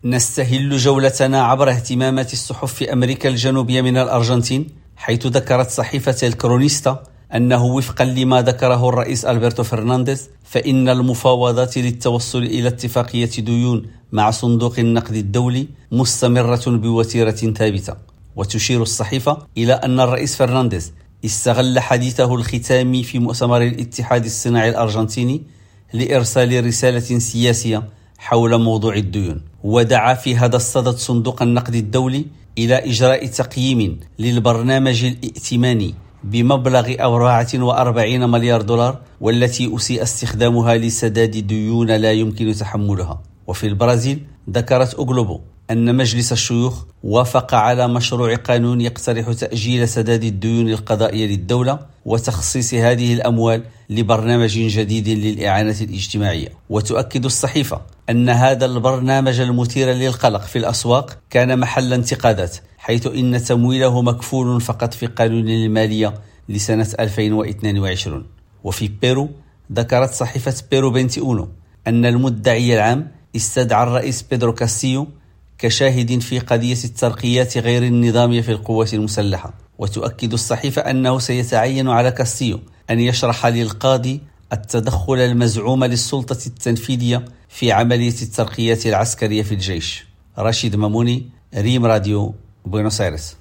نستهل جولتنا عبر اهتمامات الصحف في أمريكا الجنوبية من الأرجنتين، حيث ذكرت صحيفة الكرونيستا أنه وفقا لما ذكره الرئيس ألبرتو فرنانديز، فإن المفاوضات للتوصل إلى اتفاقية ديون مع صندوق النقد الدولي مستمرة بوتيرة ثابتة. وتشير الصحيفة إلى أن الرئيس فرنانديز استغل حديثه الختامي في مؤتمر الاتحاد الصناعي الأرجنتيني لإرسال رسالة سياسية حول موضوع الديون، ودعا في هذا الصدد صندوق النقد الدولي إلى إجراء تقييم للبرنامج الائتماني بمبلغ 44 مليار دولار، والتي أسيء استخدامها لسداد ديون لا يمكن تحملها. وفي البرازيل ذكرت أغلوبو أن مجلس الشيوخ وافق على مشروع قانون يقترح تأجيل سداد الديون القضائية للدولة وتخصيص هذه الأموال لبرنامج جديد للإعانة الاجتماعية. وتؤكد الصحيفة أن هذا البرنامج المثير للقلق في الأسواق كان محل انتقادات، حيث إن تمويله مكفول فقط في قانون المالية لسنة 2022. وفي بيرو ذكرت صحيفة بيرو 21 أن المدعي العام استدعى الرئيس بيدرو كاستيو كشاهد في قضية الترقيات غير النظامية في القوات المسلحة. وتؤكد الصحيفة أنه سيتعين على كاستيو أن يشرح للقاضي التدخل المزعوم للسلطة التنفيذية في عملية الترقيات العسكرية في الجيش. رشيد ماموني، ريم راديو، بوينوس آيرس.